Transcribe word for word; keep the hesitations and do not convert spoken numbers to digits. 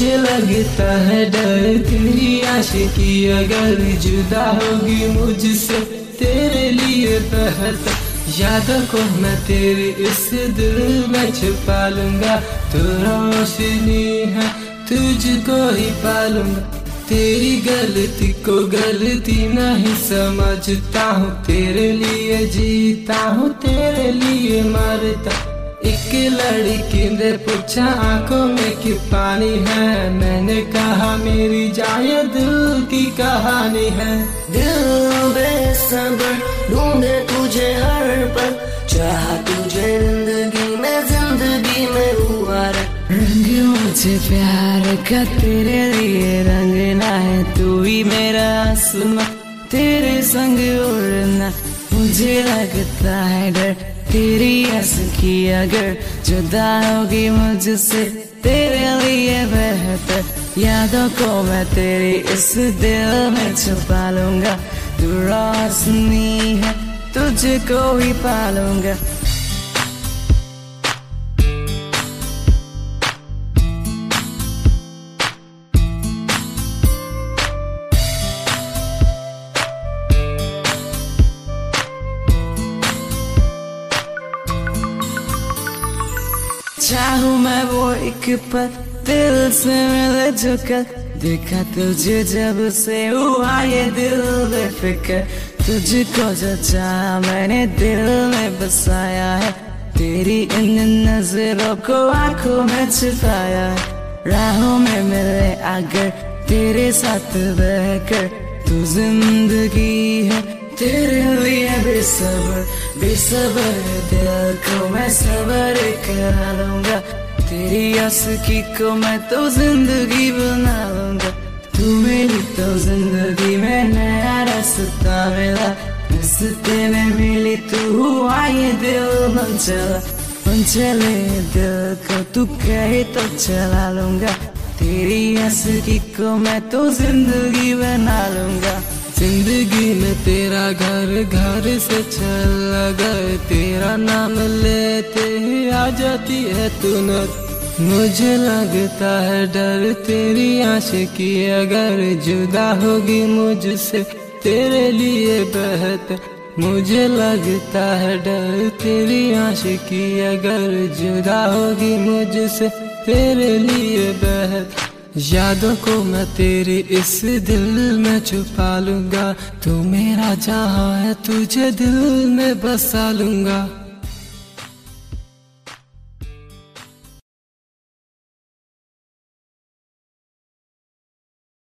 मुझे लगता है डर तेरी आशिकी अगर जुदा होगी मुझसे तेरे लिए बेहतर यादों को मैं तेरे इस दिल में छुपा लूंगा। तू रोशनी है तुझको ही पालूंगा, तेरी गलती को गलती नहीं समझता हूँ, तेरे लिए जीता हूँ तेरे लिए मरता। एक लड़की ने पूछा आंखों में क्यों पानी है, मैंने कहा मेरी जाए दिल की कहानी है। दिल बेसब्र ढूंढे तुझे हर पल, चाह तुझे जिंदगी में जिंदगी में हुआ रे। रंग मुझे प्यार का तेरे लिए रंगना है, तू ही मेरा आसमां तेरे संग उड़ना। मुझे लगता है डर तेरी आशिकी अगर जुदा होगी मुझसे तेरे लिए बेहतर यादों को मैं तेरी इस दिल में छुपा लूंगा। तू रोशनी है तुझको ही पालूंगा। चाहूँ मैं वो एक पल दिल से मिले झुकर, देखा तुझे जब से हुआ ये दिल बेफिक्र। तुझको जो चाहा मैंने दिल में बसाया है, तेरी इन नजरों को आंखों में छुपाया है। राहों में मिले अगर तेरे साथ बहकर तू जिंदगी है तेरे लिए बेसब्र बेसब्र दिल को मैं सबर करा लूंगा। तेरी आशिकी को मैं तो जिंदगी बना लूंगा। तू मेरी तो जिंदगी में नया रास्ता मिला, रास्ते में मिली तू हुआ ये दिल बन चला। बन चले दिल को तू कहे तो चला लूंगा, तेरी आशिकी को मैं तो जिंदगी बना लूंगा। जिंदगी में तेरा घर घर से चला गए, तेरा नाम लेते ही आ जाती है तू न। मुझे लगता है डर तेरी आशिकी अगर जुदा होगी मुझसे तेरे लिए बेहतर। मुझे लगता है डर तेरी आशिकी अगर जुदा होगी मुझसे तेरे लिए बेहतर यादों को मैं तेरी इस दिल में छुपा लूंगा। तू मेरा जहां है तुझे दिल में बसा लूंगा।